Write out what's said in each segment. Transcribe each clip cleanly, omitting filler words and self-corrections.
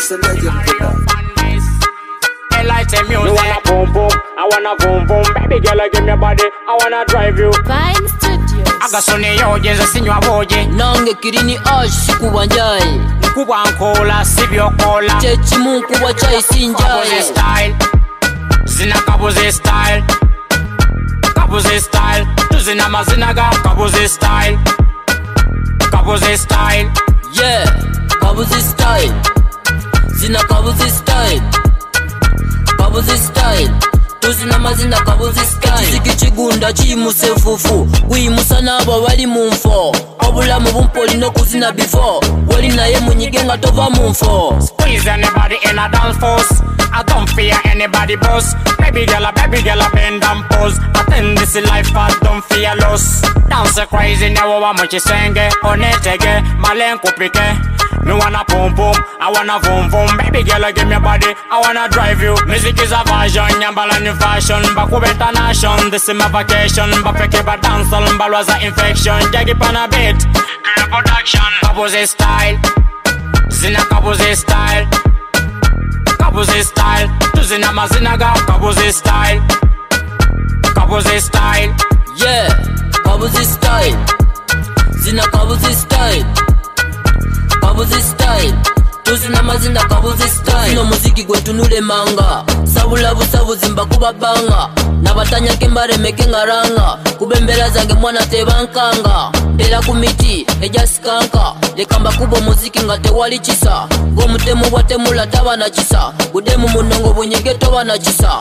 It's a legend killer. Me wanna boom boom, I wanna boom boom. Baby girl, give me a body, I wanna drive you. Vine Studios. Agasone yoje nze sinywa boje. Nange kirini ash sikuwa njai. Nkuba nkola sibyo kola. Chechimu nkuba chai sinjai. Kabuze style, zina kabuze style. Kabuze style, tuzina mazina ga kabuze style. Kabuze style, yeah. Kabuze style, zina kabuze style. Kabuze style, tuzina mazina kabuze style. Ekiziki kigunda kiyimuse fufu, kuyimusa n'abo bali mu nfo. Obulamu bumpoli n'okuzina before, wali naye munyige nga tova mu nfo. Squeeze anybody in a dance force. I don't fear anybody boss. Baby girl, bend and pose. Attend this life, I don't fear loss. Dance crazy, never want much senge. Onetege, malen kupike. Me wanna pum pum, I wanna vroom vroom. Baby girl, give me a body, I wanna drive you. Music is a version, nyambala new fashion. Baku internation, this is my vacation. Bapeke ba dance, balwa's a infection. Jaggy pan a beat, girl production. Kabuze style, zina kabuze style. Kabuze style, tuzina mazina ga kabuze style. Kabuze style, yeah. Kabuze style, zina kabuze style. Kabuze style, tuzina mazina kabuze style. Zino muziki gwetunule manga, sabula busabu zimba kubabanga. Nabatanya kembare meke ngaranga, kubembera zange mwana tebankanga. Ndela kumiti, eja skanka, lekamba kubo muziki nga tewali chisa. Gomutemu watemula taba na chisa, budemu munongo bunyige toba na chisa.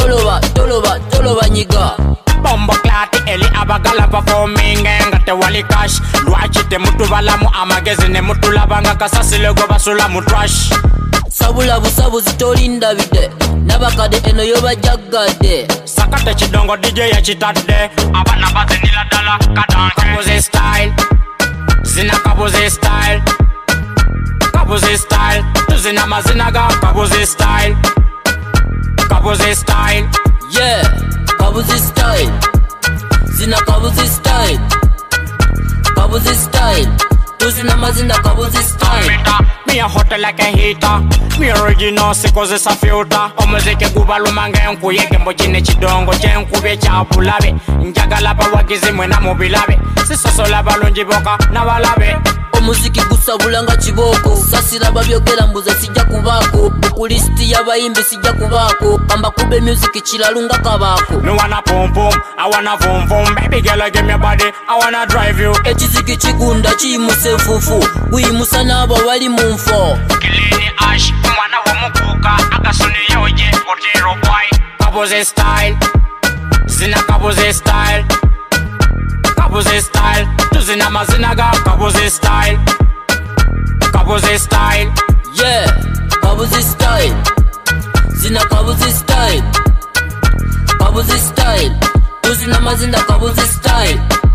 Toloba nyiga. Bombo klati eli abagala performing nga tewali cash. Lwachite mutu balamu amagezi ne mutu labanga kasasi lego basula mu trash. Sabula busabu zitolinda bide, nabakade eno yoba jaggade. Sakate chidongo DJ ya chitade, abana baze nila dala kadanke. Kabuze style, zina kabuze style. Kabuze style, tuzina mazina ga kabuze style. Kabuze style, yeah. Kabuze style, zina kabuze style. Kabuze style, tuzina mazina kabuze style. Me a hot like a heater. Me original sikoze sa filter. Omuziki gubaluma nkuyeke mbojine chidongo chenkube cha bulabe. Njagala bawagizi mwena mubilabe. Sisosola balungi boka na balabe. Omuziki gusabula nga kiboko, sasira babyogera mbuze sijja kubako. Bukulisti y'abayimbi sijja kubako, kamba kube music kilalunga kabako. Me wanna pum pum, I wanna vroom vroom. Baby girl, give me a body, I wanna drive you. Ekiziki kigunda kiyimuse fufu, kuyimusa n'abo bali mu nfo. Kilini ash, mwana w'omukuuka, agasuni yoje, otero boy. Kabuze style, zina kabuze style. Kabuze style, tuzina mazina ga kabuze style. Kabuze style, yeah. Kabuze style, zina kabuze style. Kabuze style, tuzina mazina kabuze style.